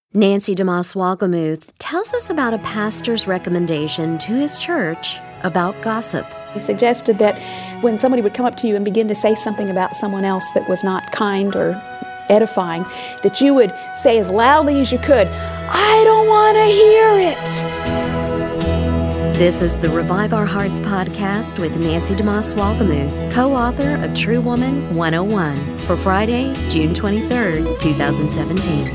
Nancy DeMoss Wolgemuth tells us about a pastor's recommendation to his church about gossip. He suggested that when somebody would come up to you and begin to say something about someone else that was not kind or edifying, that you would say as loudly as you could, "I don't want to hear it." This is the Revive Our Hearts podcast with Nancy DeMoss Wolgemuth, co-author of True Woman 101, for Friday, June 23rd, 2017.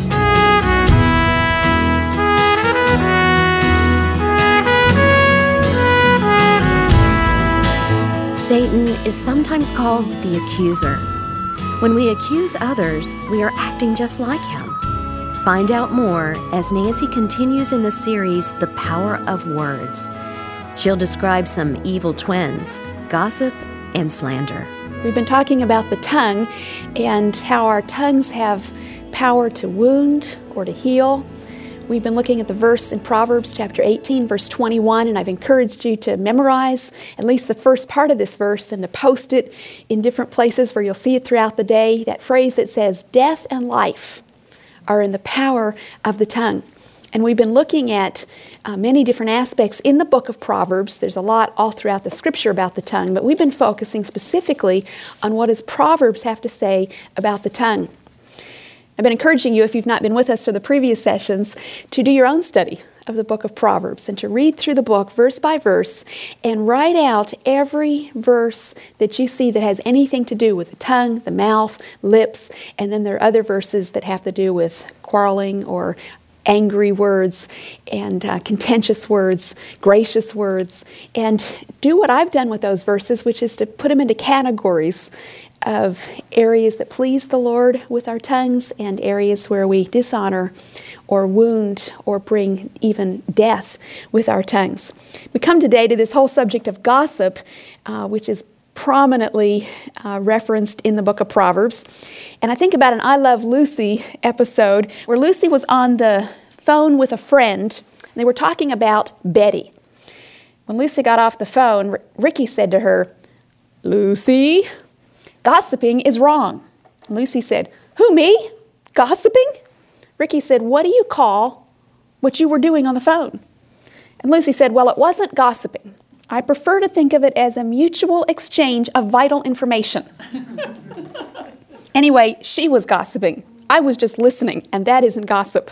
Satan is sometimes called the accuser. When we accuse others, we are acting just like him. Find out more as Nancy continues in the series, The Power of Words. She'll describe some evil twins, gossip and slander. We've been talking about the tongue and how our tongues have power to wound or to heal. We've been looking at the verse in Proverbs chapter 18, verse 21, and I've encouraged you to memorize at least the first part of this verse and to post it in different places where you'll see it throughout the day. That phrase that says, "Death and life are in the power of the tongue." And we've been looking at many different aspects in the book of Proverbs. There's a lot all throughout the scripture about the tongue, but we've been focusing specifically on what does Proverbs have to say about the tongue. I've been encouraging you, if you've not been with us for the previous sessions, to do your own study of the book of Proverbs and to read through the book verse by verse and write out every verse that you see that has anything to do with the tongue, the mouth, lips, and then there are other verses that have to do with quarreling or angry words and contentious words, gracious words, and do what I've done with those verses, which is to put them into categories of areas that please the Lord with our tongues and areas where we dishonor or wound or bring even death with our tongues. We come today to this whole subject of gossip, which is prominently referenced in the book of Proverbs. And I think about an I Love Lucy episode where Lucy was on the phone with a friend and they were talking about Betty. When Lucy got off the phone, Ricky said to her, "Lucy, gossiping is wrong." And Lucy said, "Who, me? Gossiping?" Ricky said, "What do you call what you were doing on the phone?" And Lucy said, "Well, it wasn't gossiping. I prefer to think of it as a mutual exchange of vital information." Anyway, she was gossiping. I was just listening, and that isn't gossip.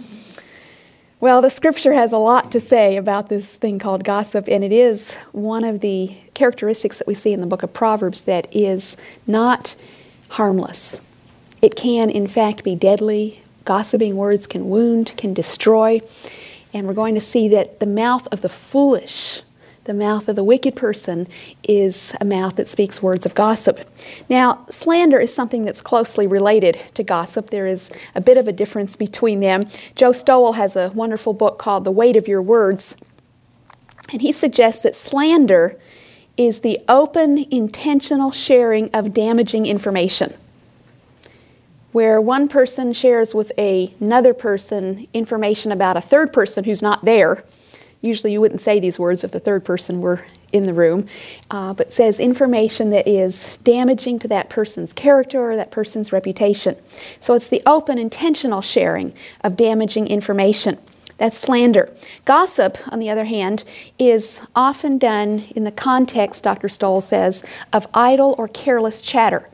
Well, the scripture has a lot to say about this thing called gossip, and it is one of the characteristics that we see in the book of Proverbs that is not harmless. It can, in fact, be deadly. Gossiping words can wound, can destroy, and we're going to see that the mouth of the foolish, the mouth of the wicked person, is a mouth that speaks words of gossip. Now, slander is something that's closely related to gossip. There is a bit of a difference between them. Joe Stowell has a wonderful book called The Weight of Your Words, and he suggests that slander is the open, intentional sharing of damaging information, where one person shares with another person information about a third person who's not there. Usually you wouldn't say these words if the third person were in the room, but says information that is damaging to that person's character or that person's reputation. So it's the open, intentional sharing of damaging information. That's slander. Gossip, on the other hand, is often done in the context, Dr. Stoll says, of idle or careless chatter.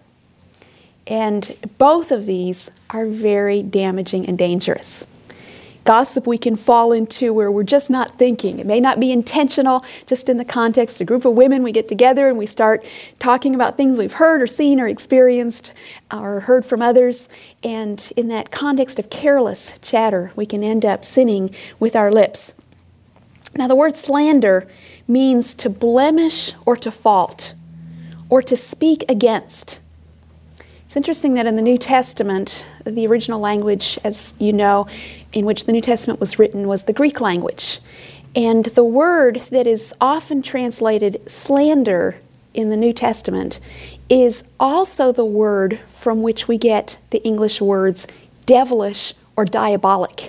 And both of these are very damaging and dangerous. Gossip we can fall into where we're just not thinking. It may not be intentional, just in the context, a group of women, we get together and we start talking about things we've heard or seen or experienced or heard from others. And in that context of careless chatter, we can end up sinning with our lips. Now, the word slander means to blemish or to fault or to speak against. It's interesting that in the New Testament, the original language, as you know, in which the New Testament was written was the Greek language. And the word that is often translated slander in the New Testament is also the word from which we get the English words devilish or diabolic.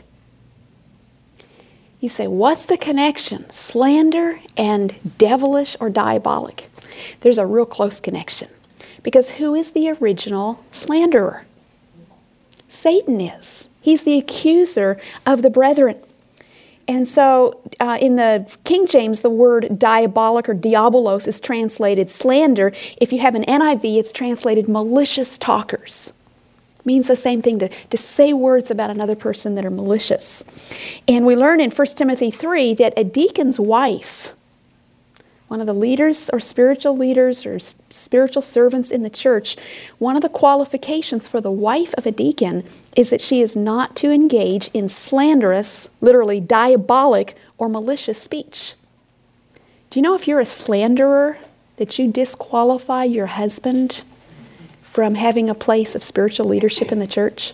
You say, what's the connection? Slander and devilish or diabolic? There's a real close connection. Because who is the original slanderer? Satan is. He's the accuser of the brethren. And so in the King James, the word diabolic or diabolos is translated slander. If you have an NIV, it's translated malicious talkers. It means the same thing, to say words about another person that are malicious. And we learn in 1 Timothy 3 that a deacon's wife, one of the leaders or spiritual servants in the church, one of the qualifications for the wife of a deacon is that she is not to engage in slanderous, literally diabolic or malicious speech. Do you know if you're a slanderer that you disqualify your husband from having a place of spiritual leadership in the church?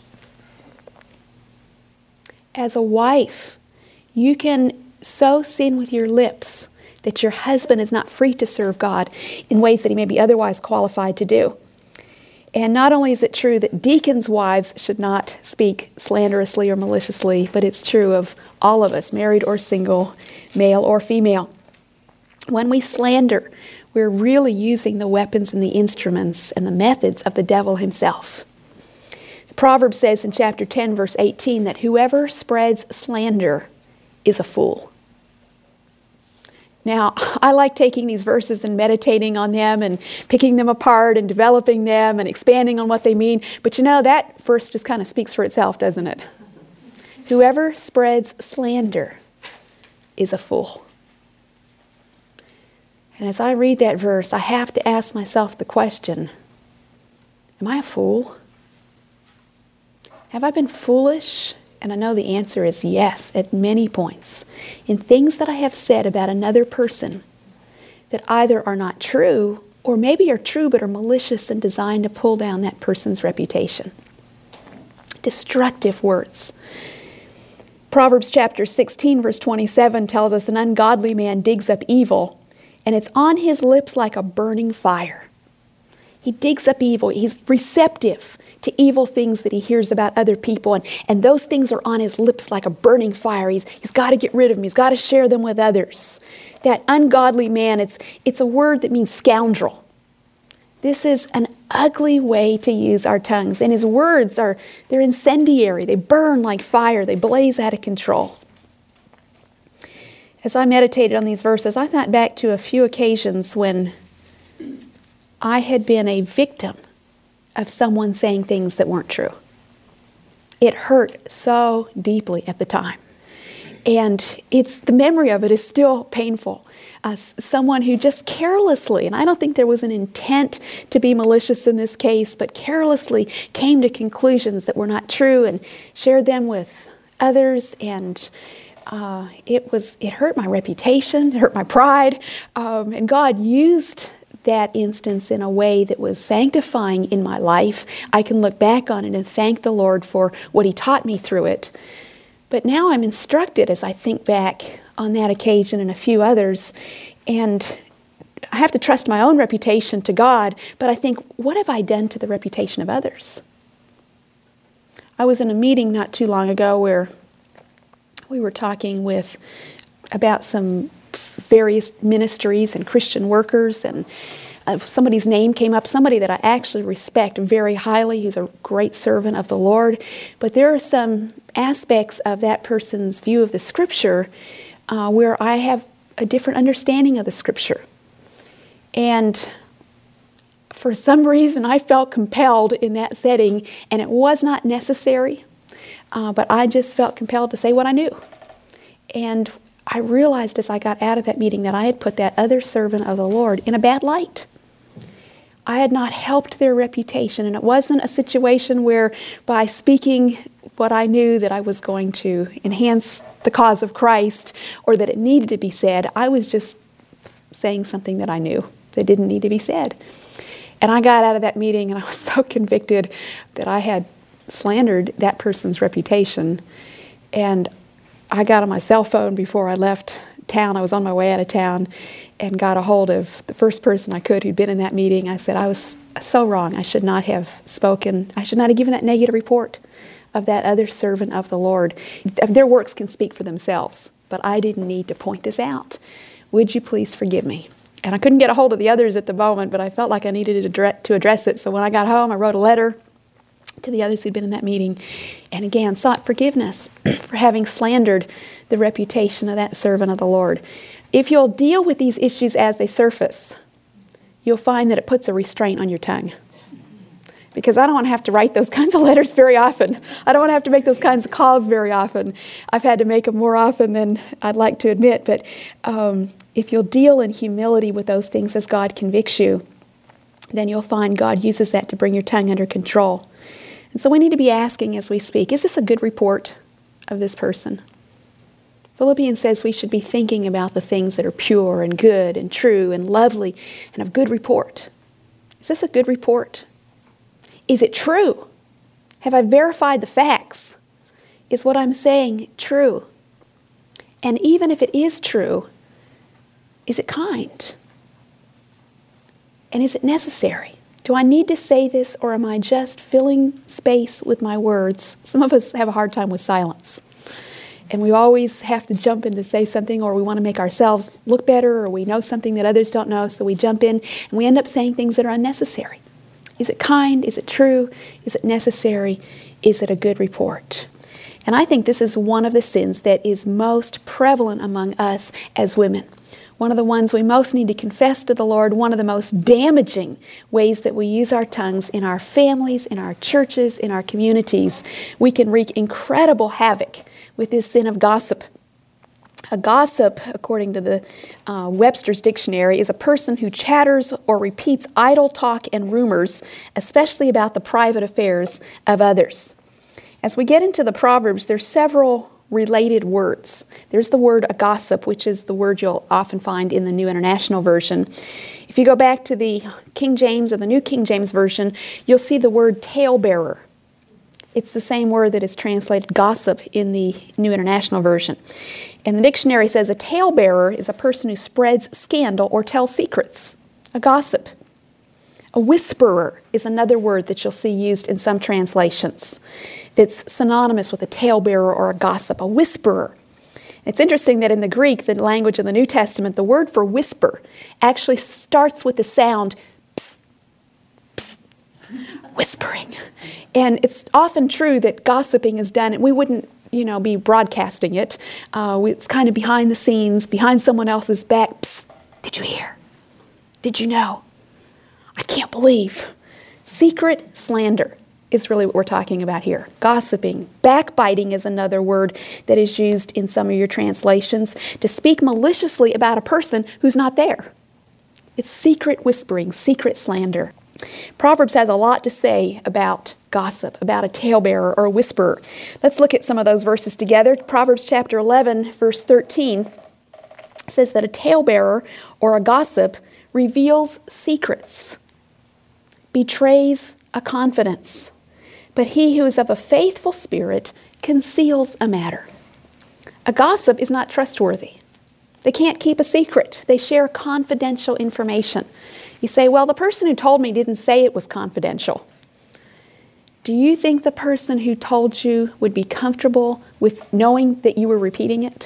As a wife, you can sow sin with your lips that your husband is not free to serve God in ways that he may be otherwise qualified to do. And not only is it true that deacons' wives should not speak slanderously or maliciously, but it's true of all of us, married or single, male or female. When we slander, we're really using the weapons and the instruments and the methods of the devil himself. The Proverbs says in chapter 10, verse 18, that whoever spreads slander is a fool. Now, I like taking these verses and meditating on them and picking them apart and developing them and expanding on what they mean. But you know, that verse just kind of speaks for itself, doesn't it? Whoever spreads slander is a fool. And as I read that verse, I have to ask myself the question, am I a fool? Have I been foolish? And I know the answer is yes at many points. In things that I have said about another person that either are not true or maybe are true but are malicious and designed to pull down that person's reputation. Destructive words. Proverbs chapter 16 verse 27 tells us an ungodly man digs up evil and it's on his lips like a burning fire. He digs up evil. He's receptive to evil things that he hears about other people. And those things are on his lips like a burning fire. He's got to get rid of them. He's got to share them with others. That ungodly man, it's a word that means scoundrel. This is an ugly way to use our tongues. And his words they're incendiary. They burn like fire. They blaze out of control. As I meditated on these verses, I thought back to a few occasions when I had been a victim of someone saying things that weren't true. It hurt so deeply at the time. And the memory of it is still painful. Someone who just carelessly, and I don't think there was an intent to be malicious in this case, but carelessly came to conclusions that were not true and shared them with others. And it hurt my reputation, it hurt my pride. And God used that instance in a way that was sanctifying in my life. I can look back on it and thank the Lord for what He taught me through it. But now I'm instructed as I think back on that occasion and a few others, and I have to trust my own reputation to God, but I think, what have I done to the reputation of others? I was in a meeting not too long ago where we were talking about some various ministries and Christian workers, and somebody's name came up, somebody that I actually respect very highly, who's a great servant of the Lord. But there are some aspects of that person's view of the Scripture where I have a different understanding of the Scripture. And for some reason, I felt compelled in that setting, and it was not necessary, but I just felt compelled to say what I knew. And I realized as I got out of that meeting that I had put that other servant of the Lord in a bad light. I had not helped their reputation, and it wasn't a situation where by speaking what I knew that I was going to enhance the cause of Christ or that it needed to be said. I was just saying something that I knew that didn't need to be said. And I got out of that meeting and I was so convicted that I had slandered that person's reputation. And I got on my cell phone before I left town. I was on my way out of town and got a hold of the first person I could who'd been in that meeting. I said, I was so wrong. I should not have spoken. I should not have given that negative report of that other servant of the Lord. Their works can speak for themselves, but I didn't need to point this out. Would you please forgive me? And I couldn't get a hold of the others at the moment, but I felt like I needed to address it. So when I got home, I wrote a letter to the others who'd been in that meeting, and again sought forgiveness for having slandered the reputation of that servant of the Lord. If you'll deal with these issues as they surface, you'll find that it puts a restraint on your tongue. Because I don't want to have to write those kinds of letters very often. I don't want to have to make those kinds of calls very often. I've had to make them more often than I'd like to admit. But if you'll deal in humility with those things as God convicts you, then you'll find God uses that to bring your tongue under control. And so we need to be asking as we speak, is this a good report of this person? Philippians says we should be thinking about the things that are pure and good and true and lovely and of good report. Is this a good report? Is it true? Have I verified the facts? Is what I'm saying true? And even if it is true, is it kind? And is it necessary? Do I need to say this, or am I just filling space with my words? Some of us have a hard time with silence. And we always have to jump in to say something, or we want to make ourselves look better, or we know something that others don't know, so we jump in and we end up saying things that are unnecessary. Is it kind? Is it true? Is it necessary? Is it a good report? And I think this is one of the sins that is most prevalent among us as women. One of the ones we most need to confess to the Lord, one of the most damaging ways that we use our tongues in our families, in our churches, in our communities. We can wreak incredible havoc with this sin of gossip. A gossip, according to the Webster's Dictionary, is a person who chatters or repeats idle talk and rumors, especially about the private affairs of others. As we get into the Proverbs, there's several related words. There's the word a gossip, which is the word you'll often find in the New International Version. If you go back to the King James or the New King James Version, you'll see the word talebearer. It's the same word that is translated gossip in the New International Version. And the dictionary says a talebearer is a person who spreads scandal or tells secrets, a gossip. A whisperer is another word that you'll see used in some translations that's synonymous with a talebearer or a gossip, a whisperer. It's interesting that in the Greek, the language of the New Testament, the word for whisper actually starts with the sound psst, psst, whispering. And it's often true that gossiping is done, and we wouldn't be broadcasting it. It's kind of behind the scenes, behind someone else's back. Psst, did you hear? Did you know? I can't believe. Secret slander is really what we're talking about here. Gossiping. Backbiting is another word that is used in some of your translations to speak maliciously about a person who's not there. It's secret whispering, secret slander. Proverbs has a lot to say about gossip, about a talebearer or a whisperer. Let's look at some of those verses together. Proverbs chapter 11, verse 13 says that a talebearer or a gossip reveals secrets, betrays a confidence, but he who is of a faithful spirit conceals a matter. A gossip is not trustworthy. They can't keep a secret. They share confidential information. You say, well, the person who told me didn't say it was confidential. Do you think the person who told you would be comfortable with knowing that you were repeating it?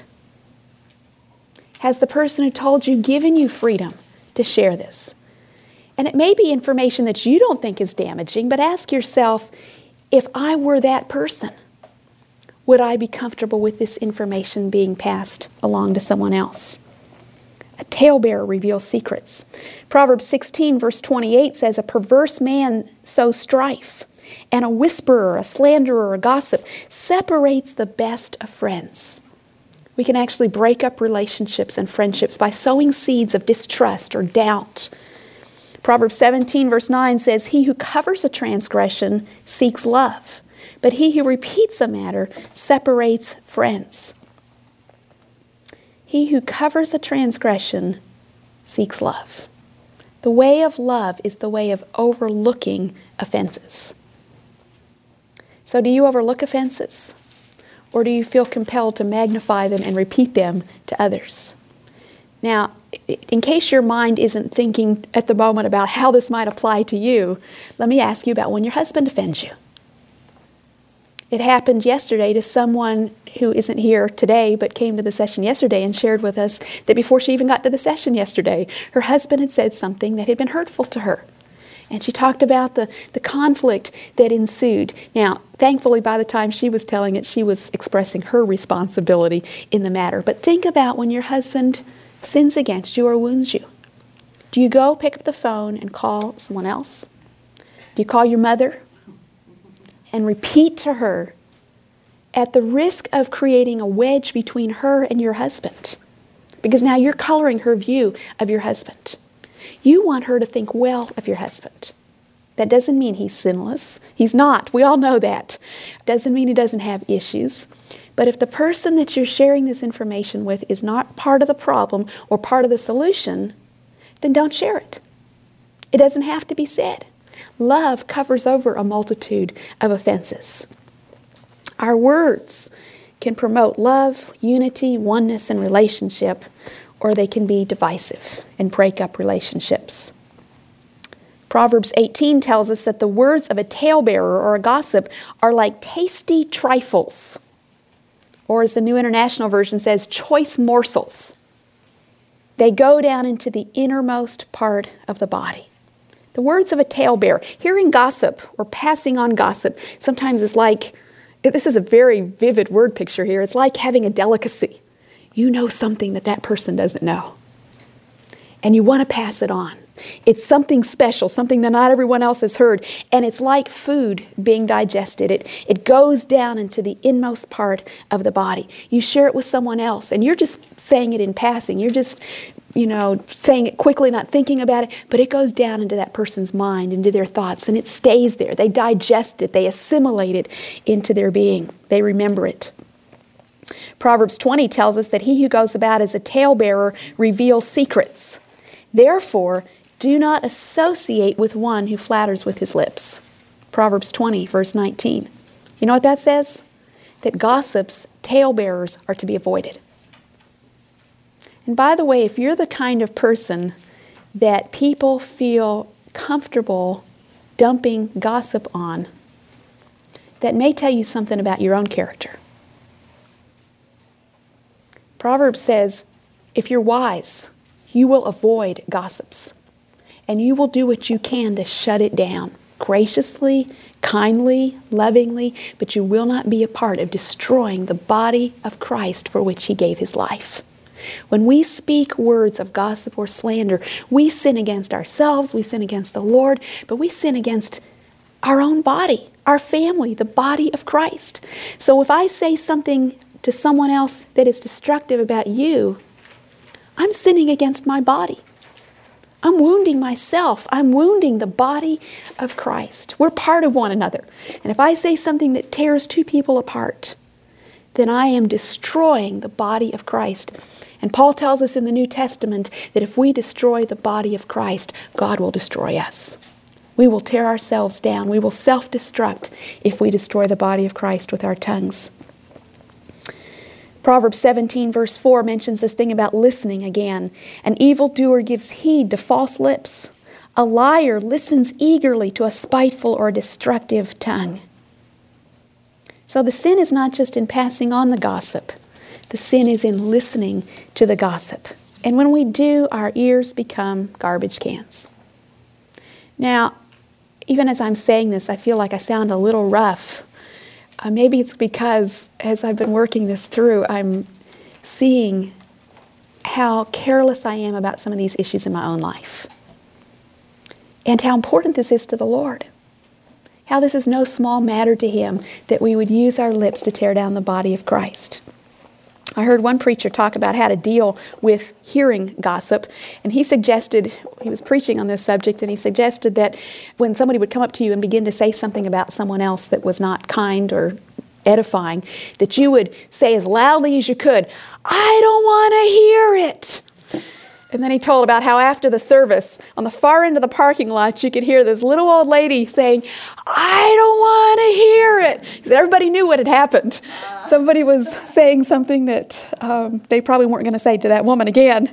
Has the person who told you given you freedom to share this? And it may be information that you don't think is damaging, but ask yourself, if I were that person, would I be comfortable with this information being passed along to someone else? A talebearer reveals secrets. Proverbs 16, verse 28 says, a perverse man sows strife, and a whisperer, a slanderer, a gossip separates the best of friends. We can actually break up relationships and friendships by sowing seeds of distrust or doubt. Proverbs 17, verse 9 says, he who covers a transgression seeks love, but he who repeats a matter separates friends. He who covers a transgression seeks love. The way of love is the way of overlooking offenses. So do you overlook offenses? Or do you feel compelled to magnify them and repeat them to others? Now, in case your mind isn't thinking at the moment about how this might apply to you, let me ask you about when your husband offends you. It happened yesterday to someone who isn't here today but came to the session yesterday and shared with us that before she even got to the session yesterday, her husband had said something that had been hurtful to her. And she talked about the conflict that ensued. Now, thankfully, by the time she was telling it, she was expressing her responsibility in the matter. But think about when your husband sins against you or wounds you. Do you go pick up the phone and call someone else? Do you call your mother and repeat to her at the risk of creating a wedge between her and your husband? Because now you're coloring her view of your husband. You want her to think well of your husband. That doesn't mean he's sinless. He's not. We all know that. Doesn't mean he doesn't have issues. But if the person that you're sharing this information with is not part of the problem or part of the solution, then don't share it. It doesn't have to be said. Love covers over a multitude of offenses. Our words can promote love, unity, oneness, and relationship, or they can be divisive and break up relationships. Proverbs 18 tells us that the words of a talebearer or a gossip are like tasty trifles, or as the New International Version says, choice morsels. They go down into the innermost part of the body. The words of a talebearer, hearing gossip or passing on gossip, sometimes is like, this is a very vivid word picture here, it's like having a delicacy. You know something that that person doesn't know, and you want to pass it on. It's something special, something that not everyone else has heard, and it's like food being digested. It goes down into the inmost part of the body. You share it with someone else, and you're just saying it in passing. You're just, saying it quickly, not thinking about it, but it goes down into that person's mind, into their thoughts, and it stays there. They digest it. They assimilate it into their being. They remember it. Proverbs 20 tells us that he who goes about as a talebearer reveals secrets. Therefore, do not associate with one who flatters with his lips. Proverbs 20, verse 19. You know what that says? That gossips, talebearers, are to be avoided. And by the way, if you're the kind of person that people feel comfortable dumping gossip on, that may tell you something about your own character. Proverbs says, if you're wise, you will avoid gossips, and you will do what you can to shut it down, graciously, kindly, lovingly, but you will not be a part of destroying the body of Christ for which he gave his life. When we speak words of gossip or slander, we sin against ourselves, we sin against the Lord, but we sin against our own body, our family, the body of Christ. So if I say something to someone else that is destructive about you, I'm sinning against my body. I'm wounding myself. I'm wounding the body of Christ. We're part of one another. And if I say something that tears two people apart, then I am destroying the body of Christ. And Paul tells us in the New Testament that if we destroy the body of Christ, God will destroy us. We will tear ourselves down. We will self-destruct if we destroy the body of Christ with our tongues. Proverbs 17 verse 4 mentions this thing about listening again. An evildoer gives heed to false lips. A liar listens eagerly to a spiteful or destructive tongue. So the sin is not just in passing on the gossip. The sin is in listening to the gossip. And when we do, our ears become garbage cans. Now, even as I'm saying this, I feel like I sound a little rough. Maybe it's because as I've been working this through, I'm seeing how careless I am about some of these issues in my own life. And how important this is to the Lord. How this is no small matter to Him that we would use our lips to tear down the body of Christ. I heard one preacher talk about how to deal with hearing gossip, and he was preaching on this subject, and he suggested that when somebody would come up to you and begin to say something about someone else that was not kind or edifying, that you would say as loudly as you could, "I don't want to hear it." And then he told about how after the service, on the far end of the parking lot, you could hear this little old lady saying, "I don't want to hear it." Because everybody knew what had happened. Somebody was saying something that they probably weren't going to say to that woman again.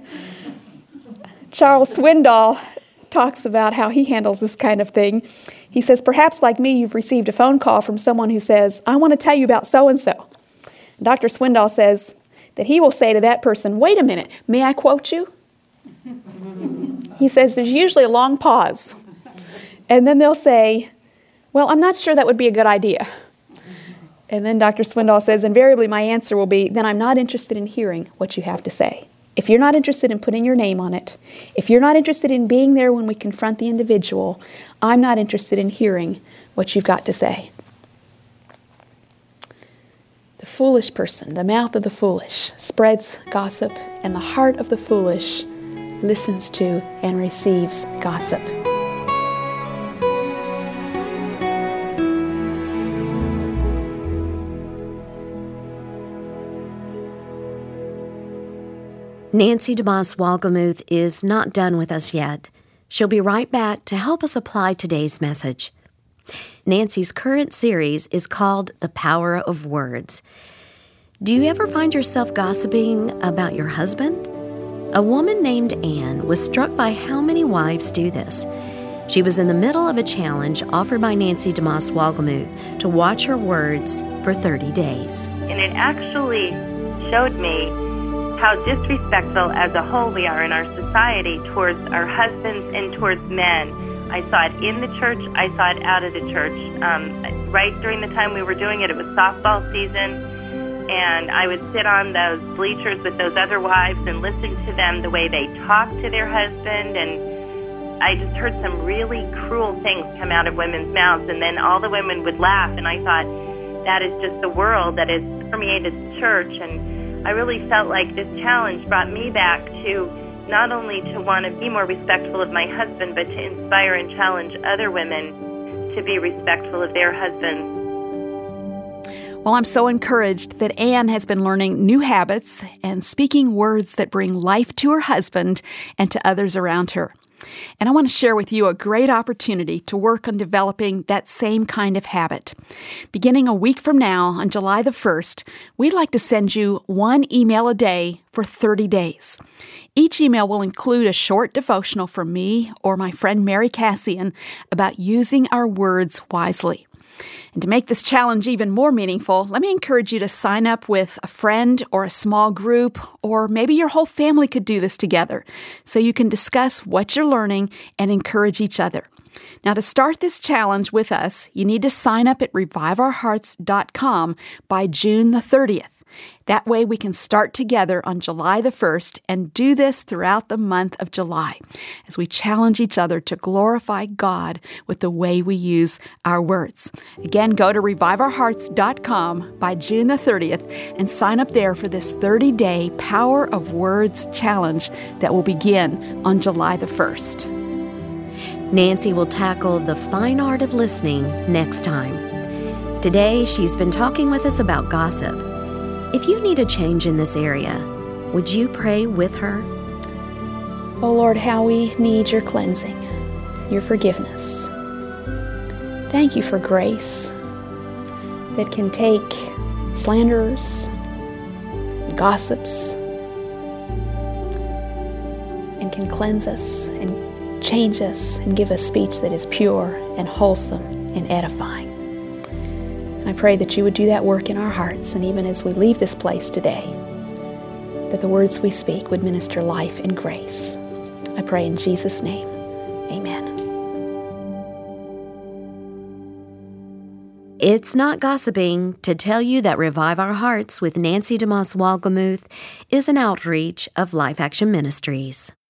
Charles Swindoll talks about how he handles this kind of thing. He says, "Perhaps like me, you've received a phone call from someone who says, 'I want to tell you about so-and-so.' Dr. Swindoll says that he will say to that person, 'Wait a minute, may I quote you?' He says there's usually a long pause. And then they'll say, well, I'm not sure that would be a good idea. And then Dr. Swindoll says, invariably my answer will be, then I'm not interested in hearing what you have to say. If you're not interested in putting your name on it, if you're not interested in being there when we confront the individual, I'm not interested in hearing what you've got to say. The foolish person, the mouth of the foolish, spreads gossip, and the heart of the foolish listens to and receives gossip. Nancy DeMoss Wolgemuth is not done with us yet. She'll be right back to help us apply today's message. Nancy's current series is called The Power of Words. Do you ever find yourself gossiping about your husband? A woman named Anne was struck by how many wives do this. She was in the middle of a challenge offered by Nancy DeMoss Wolgemuth to watch her words for 30 days. And it actually showed me how disrespectful as a whole we are in our society towards our husbands and towards men. I saw it in the church, I saw it out of the church. Right during the time we were doing it, it was softball season, and I would sit on those bleachers with those other wives and listen to them the way they talked to their husband, and I just heard some really cruel things come out of women's mouths, and then all the women would laugh, and I thought, that is just the world that has permeated the church, and I really felt like this challenge brought me back to not only to want to be more respectful of my husband, but to inspire and challenge other women to be respectful of their husbands. Well, I'm so encouraged that Anne has been learning new habits and speaking words that bring life to her husband and to others around her. And I want to share with you a great opportunity to work on developing that same kind of habit. Beginning a week from now, on July the 1st, we'd like to send you one email a day for 30 days. Each email will include a short devotional from me or my friend Mary Cassian about using our words wisely. And to make this challenge even more meaningful, let me encourage you to sign up with a friend or a small group, or maybe your whole family could do this together, so you can discuss what you're learning and encourage each other. Now, to start this challenge with us, you need to sign up at reviveourhearts.com by June the 30th. That way we can start together on July the 1st and do this throughout the month of July as we challenge each other to glorify God with the way we use our words. Again, go to reviveourhearts.com by June the 30th and sign up there for this 30-day Power of Words challenge that will begin on July the 1st. Nancy will tackle the fine art of listening next time. Today, she's been talking with us about gossip. If you need a change in this area, would you pray with her? Oh Lord, how we need your cleansing, your forgiveness. Thank you for grace that can take slanderers, gossips, and can cleanse us and change us and give us speech that is pure and wholesome and edifying. I pray that you would do that work in our hearts, and even as we leave this place today, that the words we speak would minister life and grace. I pray in Jesus' name, amen. It's not gossiping to tell you that Revive Our Hearts with Nancy DeMoss Wolgemuth is an outreach of Life Action Ministries.